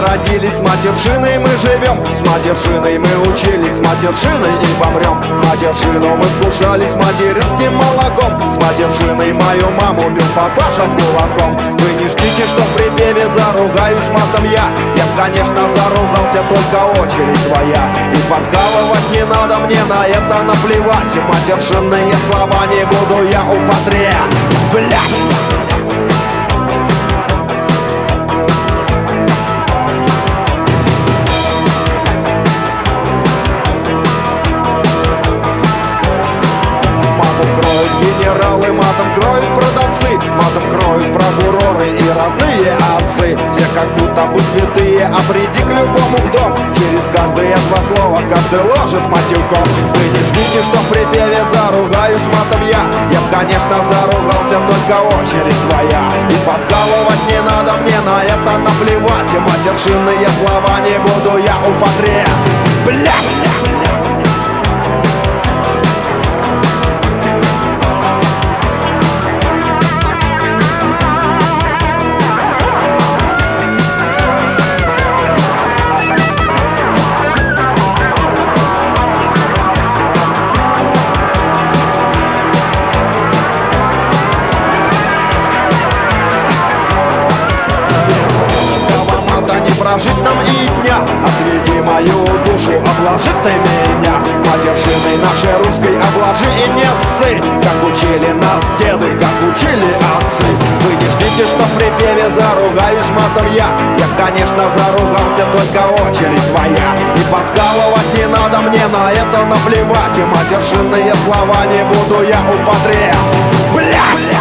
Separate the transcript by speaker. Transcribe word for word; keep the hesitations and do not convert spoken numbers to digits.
Speaker 1: родились, с матершиной мы живем, с матершиной мы учились, с матершиной и помрем. Матершину мы вкушали с материнским молоком, с матершиной мою маму бил папаша кулаком. Вы не ждите, что в припеве заругаюсь матом я. Я, конечно, заругался, только очередь твоя. И подкалывать не надо, мне на это наплевать. Матершинные слова не буду я употреблять. Генералы матом кроют продавцы, матом кроют прокуроры и родные отцы. Все как будто бы святые, а приди к любому в дом, через каждые два слова каждый ложит матюком. Вы не ждите, что в припеве заругаюсь матом я. Я б, конечно, заругался, только очередь твоя. И подкалывать не надо, мне на это наплевать. И матершинные слова не буду я употреблять. Прожить нам и дня, отведи мою душу, обложи ты меня. Матершиной нашей русской обложи и не ссы, как учили нас деды, как учили отцы. Вы не ждите, что в припеве заругаюсь матом я. Я, конечно, заругался, только очередь твоя. И подкалывать не надо, мне на это наплевать. И матершинные слова не буду я употреблять.